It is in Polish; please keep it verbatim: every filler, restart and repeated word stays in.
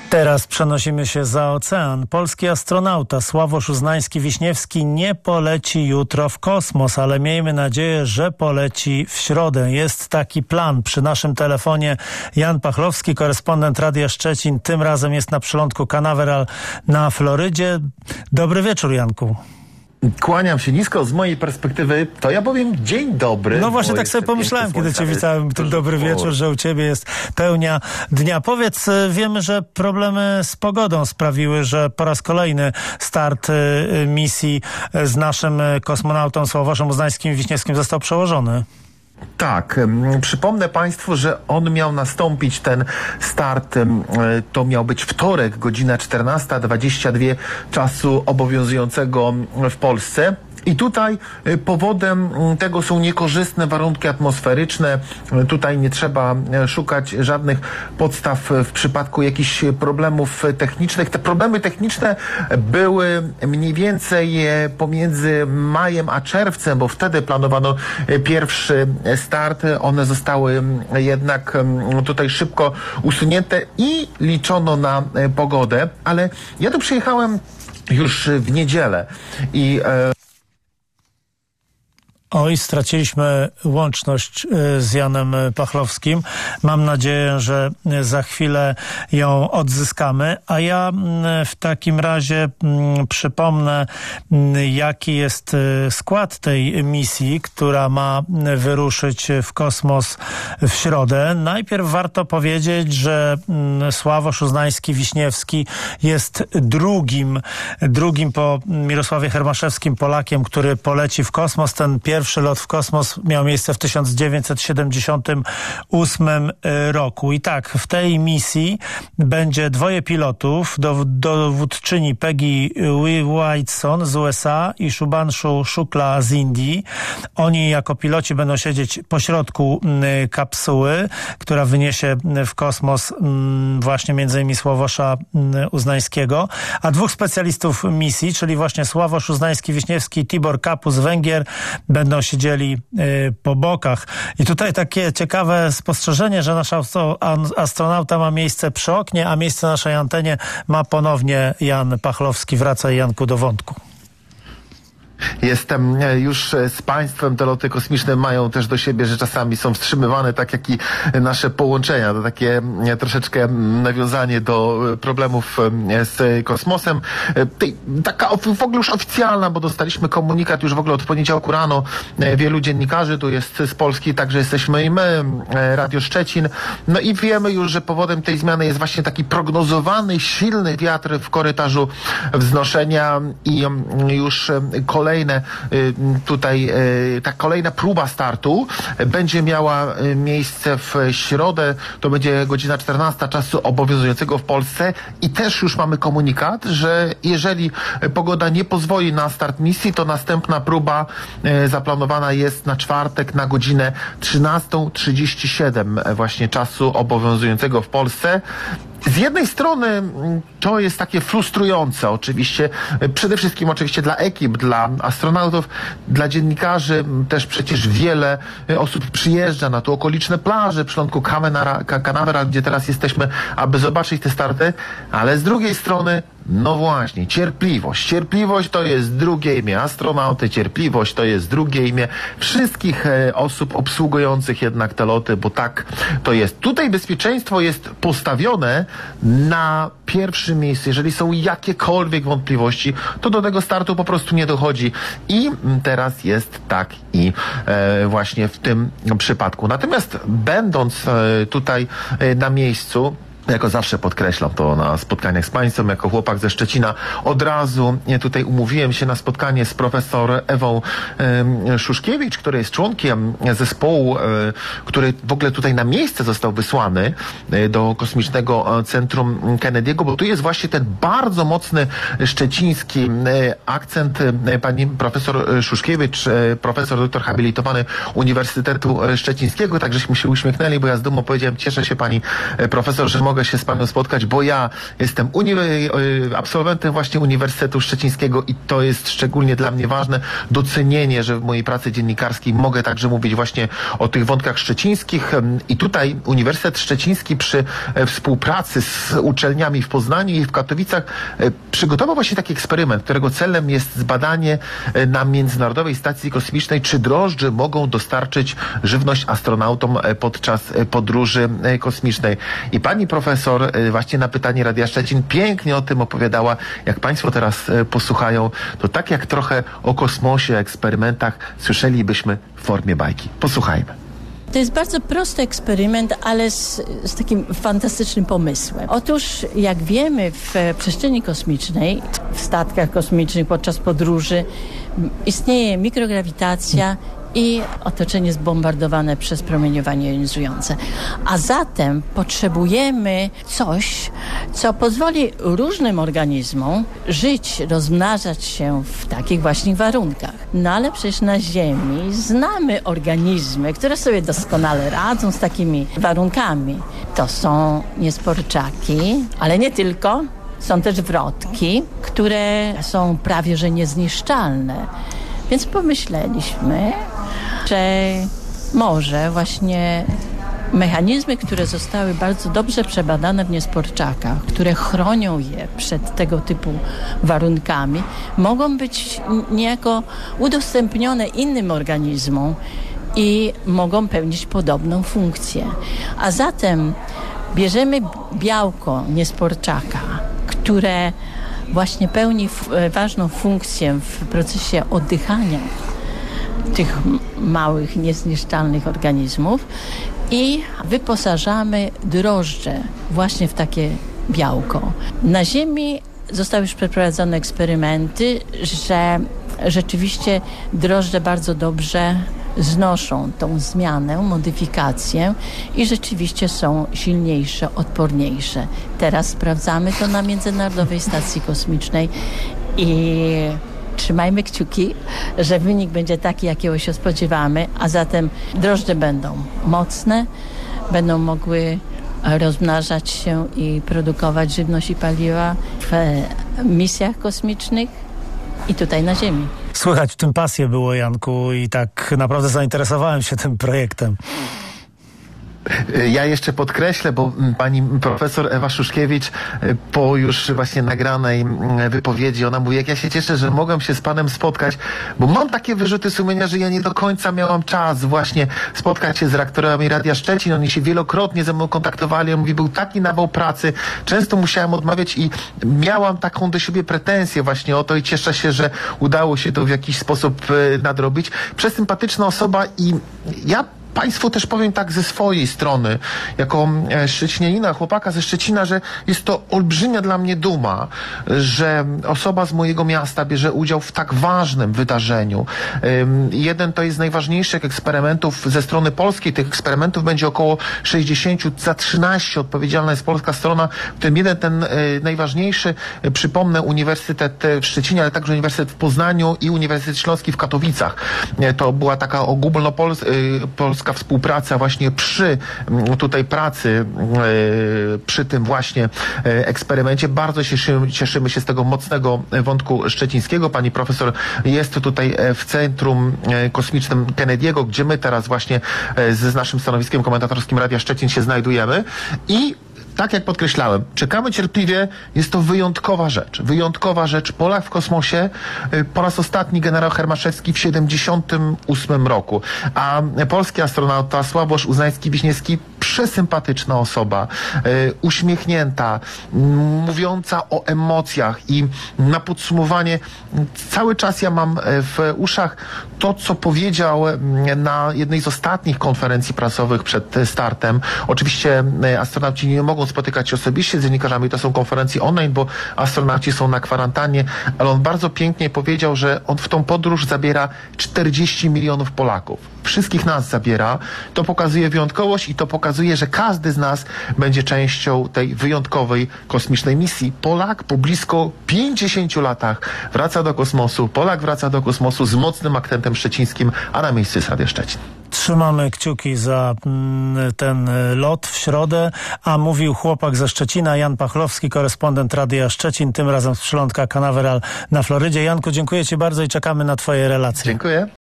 Teraz przenosimy się za ocean. Polski astronauta Sławosz Uznański-Wiśniewski nie poleci jutro w kosmos, ale miejmy nadzieję, że poleci w środę. Jest taki plan. Przy naszym telefonie Jan Pachlowski, korespondent Radia Szczecin. Tym razem jest na przylądku Canaveral na Florydzie. Dobry wieczór, Janku. Kłaniam się nisko. Z mojej perspektywy to ja powiem dzień dobry. No właśnie tak sobie pomyślałem, kiedy cię witałem, ten dobry wieczór, że u ciebie jest pełnia dnia. Powiedz, wiemy, że problemy z pogodą sprawiły, że po raz kolejny start misji z naszym kosmonautą Sławoszem Uznańskim-Wiśniewskim został przełożony. Tak, przypomnę Państwu, że on miał nastąpić, ten start, to miał być wtorek, godzina czternasta dwadzieścia dwa czasu obowiązującego w Polsce. I tutaj powodem tego są niekorzystne warunki atmosferyczne. Tutaj nie trzeba szukać żadnych podstaw w przypadku jakichś problemów technicznych. Te problemy techniczne były mniej więcej pomiędzy majem a czerwcem, bo wtedy planowano pierwszy start. One zostały jednak tutaj szybko usunięte i liczono na pogodę. Ale ja tu przyjechałem już w niedzielę i e, Oj, straciliśmy łączność z Janem Pachlowskim. Mam nadzieję, że za chwilę ją odzyskamy. A ja w takim razie przypomnę, jaki jest skład tej misji, która ma wyruszyć w kosmos w środę. Najpierw warto powiedzieć, że Sławosz Uznański-Wiśniewski jest drugim, drugim po Mirosławie Hermaszewskim Polakiem, który poleci w kosmos. Ten pierwszy Pierwszy lot w kosmos miał miejsce w tysiąc dziewięćset siedemdziesiątym ósmym roku. I tak, w tej misji będzie dwoje pilotów, dowódczyni Peggy Whiteson z U S A i Shubhanshu Shukla z Indii. Oni jako piloci będą siedzieć pośrodku kapsuły, która wyniesie w kosmos właśnie między innymi Sławosza Uznańskiego, a dwóch specjalistów misji, czyli właśnie Sławosz Uznański-Wiśniewski i Tibor Kapu z Węgier, będą siedzieli y, po bokach. I tutaj takie ciekawe spostrzeżenie, że nasz astronauta ma miejsce przy oknie, a miejsce na naszej antenie ma ponownie Jan Pachlowski. Wracaj, Janku, do wątku. Jestem już z Państwem. Te loty kosmiczne mają też do siebie, że czasami są wstrzymywane, tak jak i nasze połączenia. To takie troszeczkę nawiązanie do problemów z kosmosem. Taka w ogóle już oficjalna, bo dostaliśmy komunikat już w ogóle od poniedziałku rano. Wielu dziennikarzy tu jest z Polski, także jesteśmy i my, Radio Szczecin. No i wiemy już, że powodem tej zmiany jest właśnie taki prognozowany, silny wiatr w korytarzu wznoszenia i już kolejny Kolejne tutaj, ta kolejna próba startu będzie miała miejsce w środę, to będzie godzina czternasta czasu obowiązującego w Polsce i też już mamy komunikat, że jeżeli pogoda nie pozwoli na start misji, to następna próba zaplanowana jest na czwartek na godzinę trzynastą trzydzieści siedem właśnie czasu obowiązującego w Polsce. Z jednej strony to jest takie frustrujące oczywiście, przede wszystkim oczywiście dla ekip, dla astronautów, dla dziennikarzy, też przecież wiele osób przyjeżdża na tu okoliczne plaże, przylądku Canaveral, gdzie teraz jesteśmy, aby zobaczyć te starty, ale z drugiej strony no właśnie, cierpliwość. Cierpliwość to jest drugie imię astronauty, cierpliwość to jest drugie imię wszystkich e, osób obsługujących jednak te loty, bo tak to jest. Tutaj bezpieczeństwo jest postawione na pierwszym miejscu. Jeżeli są jakiekolwiek wątpliwości, to do tego startu po prostu nie dochodzi. I teraz jest tak i e, właśnie w tym przypadku. Natomiast będąc e, tutaj e, na miejscu, jako zawsze podkreślam to na spotkaniach z Państwem, jako chłopak ze Szczecina, od razu tutaj umówiłem się na spotkanie z profesor Ewą e, Szuszkiewicz, która jest członkiem zespołu, e, który w ogóle tutaj na miejsce został wysłany e, do Kosmicznego Centrum Kennedy'ego, bo tu jest właśnie ten bardzo mocny szczeciński e, akcent. E, pani profesor Szuszkiewicz, e, profesor doktor habilitowany Uniwersytetu Szczecińskiego, tak żeśmy się uśmiechnęli, bo ja z dumą powiedziałem, cieszę się pani e, profesor, że mogę się z panem spotkać, bo ja jestem uni- absolwentem właśnie Uniwersytetu Szczecińskiego i to jest szczególnie dla mnie ważne docenienie, że w mojej pracy dziennikarskiej mogę także mówić właśnie o tych wątkach szczecińskich i tutaj Uniwersytet Szczeciński przy współpracy z uczelniami w Poznaniu i w Katowicach przygotował właśnie taki eksperyment, którego celem jest zbadanie na Międzynarodowej Stacji Kosmicznej, czy drożdże mogą dostarczyć żywność astronautom podczas podróży kosmicznej. I pani profesor właśnie na pytanie Radia Szczecin pięknie o tym opowiadała. Jak państwo teraz posłuchają, to tak jak trochę o kosmosie, eksperymentach słyszelibyśmy w formie bajki. Posłuchajmy. To jest bardzo prosty eksperyment, ale z, z takim fantastycznym pomysłem. Otóż, jak wiemy, w przestrzeni kosmicznej, w statkach kosmicznych podczas podróży istnieje mikrograwitacja i otoczenie zbombardowane przez promieniowanie jonizujące. A zatem potrzebujemy coś, co pozwoli różnym organizmom żyć, rozmnażać się w takich właśnie warunkach. No ale przecież na Ziemi znamy organizmy, które sobie doskonale radzą z takimi warunkami. To są niesporczaki, ale nie tylko. Są też wrotki, które są prawie że niezniszczalne. Więc pomyśleliśmy, że może właśnie mechanizmy, które zostały bardzo dobrze przebadane w niesporczakach, które chronią je przed tego typu warunkami, mogą być niejako udostępnione innym organizmom i mogą pełnić podobną funkcję. A zatem bierzemy białko niesporczaka, które właśnie pełni ważną funkcję w procesie oddychania tych małych, niezniszczalnych organizmów i wyposażamy drożdże właśnie w takie białko. Na Ziemi zostały już przeprowadzone eksperymenty, że rzeczywiście drożdże bardzo dobrze znoszą tą zmianę, modyfikację i rzeczywiście są silniejsze, odporniejsze. Teraz sprawdzamy to na Międzynarodowej Stacji Kosmicznej i trzymajmy kciuki, że wynik będzie taki, jakiego się spodziewamy, a zatem drożdże będą mocne, będą mogły rozmnażać się i produkować żywność i paliwa w misjach kosmicznych i tutaj na Ziemi. Słychać w tym pasję było, Janku, i tak naprawdę zainteresowałem się tym projektem. Ja jeszcze podkreślę, bo pani profesor Ewa Szuszkiewicz po już właśnie nagranej wypowiedzi, ona mówi, jak ja się cieszę, że mogłem się z panem spotkać, bo mam takie wyrzuty sumienia, że ja nie do końca miałam czas właśnie spotkać się z redaktorami Radia Szczecin. Oni się wielokrotnie ze mną kontaktowali. On mówi, był taki nawał pracy. Często musiałem odmawiać i miałam taką do siebie pretensję właśnie o to i cieszę się, że udało się to w jakiś sposób nadrobić. Przesympatyczna osoba i ja państwu też powiem tak ze swojej strony, jako szczecinianina, chłopaka ze Szczecina, że jest to olbrzymia dla mnie duma, że osoba z mojego miasta bierze udział w tak ważnym wydarzeniu. Jeden to jest z najważniejszych eksperymentów ze strony polskiej. Tych eksperymentów będzie około sześćdziesiąt, za trzynaście odpowiedzialna jest polska strona. W tym jeden ten najważniejszy, przypomnę, Uniwersytet w Szczecinie, ale także Uniwersytet w Poznaniu i Uniwersytet Śląski w Katowicach. To była taka ogólnopolska współpraca właśnie przy tutaj pracy, przy tym właśnie eksperymencie. Bardzo się cieszymy, cieszymy się z tego mocnego wątku szczecińskiego. Pani profesor jest tutaj w Centrum Kosmicznym Kennedy'ego, gdzie my teraz właśnie z naszym stanowiskiem komentatorskim Radia Szczecin się znajdujemy i tak jak podkreślałem, czekamy cierpliwie, jest to wyjątkowa rzecz. Wyjątkowa rzecz. Polak w kosmosie, po raz ostatni generał Hermaszewski w siedemdziesiątym ósmym roku, a polski astronauta Sławosz Uznański-Wiśniewski, przesympatyczna osoba, uśmiechnięta, mówiąca o emocjach i na podsumowanie cały czas ja mam w uszach to, co powiedział na jednej z ostatnich konferencji prasowych przed startem. Oczywiście astronauci nie mogą spotykać się osobiście z dziennikarzami, to są konferencje online, bo astronauci są na kwarantannie, ale on bardzo pięknie powiedział, że on w tą podróż zabiera czterdzieści milionów Polaków. Wszystkich nas zabiera. To pokazuje wyjątkowość i to pokazuje, że każdy z nas będzie częścią tej wyjątkowej kosmicznej misji. Polak po blisko pięćdziesięciu latach wraca do kosmosu. Polak wraca do kosmosu z mocnym akcentem szczecińskim, a na miejscu jest Radia Szczecin. Trzymamy kciuki za ten lot w środę, a mówił chłopak ze Szczecina, Jan Pachlowski, korespondent Radia Szczecin, tym razem z przylądka Canaveral na Florydzie. Janku, dziękuję Ci bardzo i czekamy na Twoje relacje. Dziękuję.